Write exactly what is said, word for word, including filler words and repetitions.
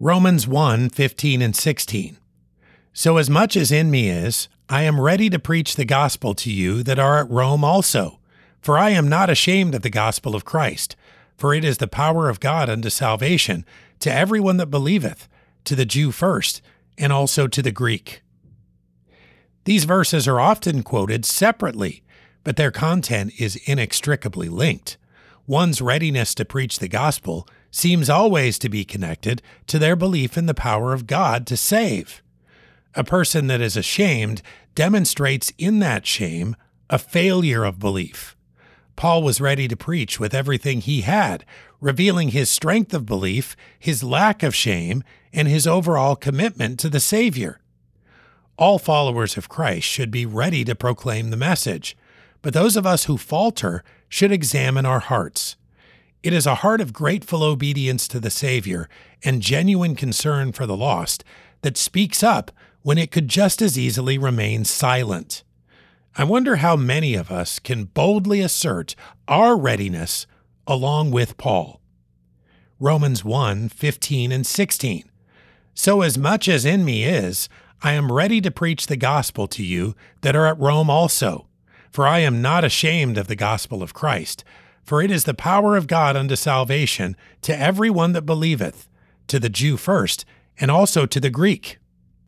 Romans one fifteen and sixteen. So as much as in me is, I am ready to preach the gospel to you that are at Rome also. For I am not ashamed of the gospel of Christ, for it is the power of God unto salvation to everyone that believeth, to the Jew first, and also to the Greek. These verses are often quoted separately, but their content is inextricably linked. One's readiness to preach the gospel seems always to be connected to their belief in the power of God to save. A person that is ashamed demonstrates in that shame a failure of belief. Paul was ready to preach with everything he had, revealing his strength of belief, his lack of shame, and his overall commitment to the Savior. All followers of Christ should be ready to proclaim the message, but those of us who falter should examine our hearts. It is a heart of grateful obedience to the Savior and genuine concern for the lost that speaks up when it could just as easily remain silent. I wonder how many of us can boldly assert our readiness along with Paul. Romans one fifteen and sixteen. So as much as in me is, I am ready to preach the gospel to you that are at Rome also. For I am not ashamed of the gospel of Christ, for it is the power of God unto salvation to every one that believeth, to the Jew first, and also to the Greek.